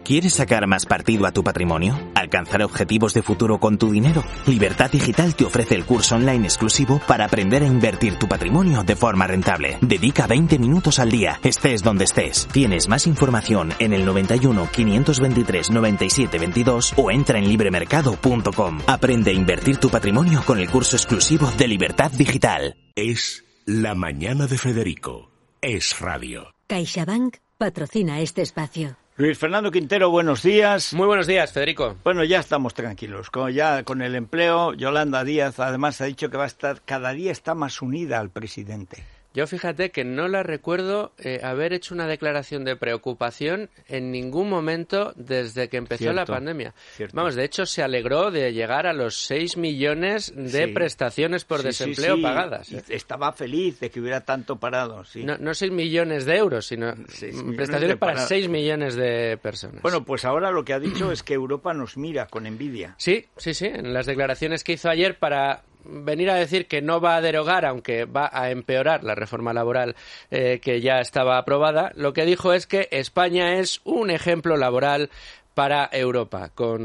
¿Quieres sacar más partido a tu patrimonio? ¿Alcanzar objetivos de futuro con tu dinero? Libertad Digital te ofrece el curso online exclusivo para aprender a invertir tu patrimonio de forma rentable. Dedica 20 minutos al día, estés donde estés. Tienes más información en el 91 523 97 22 o entra en libremercado.com. Aprende a invertir tu patrimonio con el curso exclusivo de Libertad Digital. Es La Mañana de Federico. Es radio. CaixaBank patrocina este espacio. Luis Fernando Quintero, buenos días. Muy buenos días, Federico. Bueno, ya estamos tranquilos. Con el empleo, Yolanda Díaz además ha dicho que va a estar, cada día está más unida al presidente. Yo fíjate que no la recuerdo haber hecho una declaración de preocupación en ningún momento desde que empezó la pandemia. Cierto. Vamos, de hecho se alegró de llegar a los 6 millones de prestaciones por desempleo pagadas. Estaba feliz de que hubiera tanto parado. Sí. No 6 millones de euros, sino prestaciones para 6 millones de personas. Bueno, pues ahora lo que ha dicho es que Europa nos mira con envidia. Sí. En las declaraciones que hizo ayer para venir a decir que no va a derogar, aunque va a empeorar la reforma laboral que ya estaba aprobada, lo que dijo es que España es un ejemplo laboral para Europa, con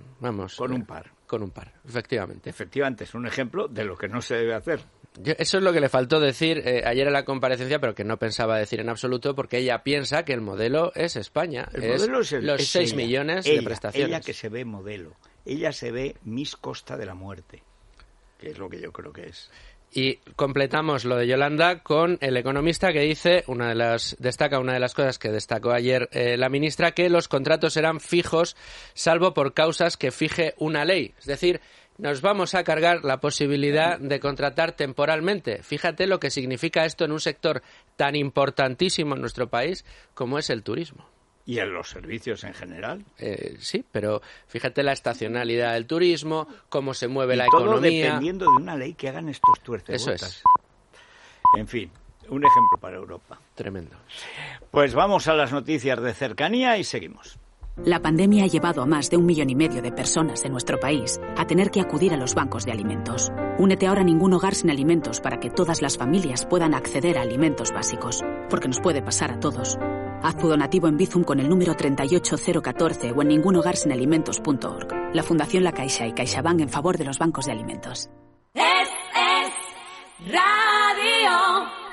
un par, efectivamente. Efectivamente, es un ejemplo de lo que no se debe hacer. Eso es lo que le faltó decir ayer en la comparecencia, pero que no pensaba decir en absoluto, porque ella piensa que el modelo es España. El modelo es los 6 ella, millones ella, de prestaciones. Ella que se ve modelo. Ella se ve Miss Costa de la Muerte, que es lo que yo creo que es. Y completamos lo de Yolanda con el economista que dice, destaca una de las cosas que destacó ayer la ministra, que los contratos serán fijos, salvo por causas que fije una ley. Es decir, nos vamos a cargar la posibilidad de contratar temporalmente. Fíjate lo que significa esto en un sector tan importantísimo en nuestro país como es el turismo. ¿Y en los servicios en general? Sí, pero fíjate la estacionalidad del turismo, cómo se mueve la economía. Todo dependiendo de una ley que hagan estos tuercebotas. Eso es. En fin, un ejemplo para Europa. Tremendo. Pues vamos a las noticias de cercanía y seguimos. La pandemia ha llevado a más de 1,5 millones de personas en nuestro país a tener que acudir a los bancos de alimentos. Únete ahora a Ningún Hogar Sin Alimentos para que todas las familias puedan acceder a alimentos básicos, porque nos puede pasar a todos. Haz tu donativo en Bizum con el número 38014 o en ningunhogarsinalimentos.org. La Fundación La Caixa y CaixaBank en favor de los bancos de alimentos. Es radio.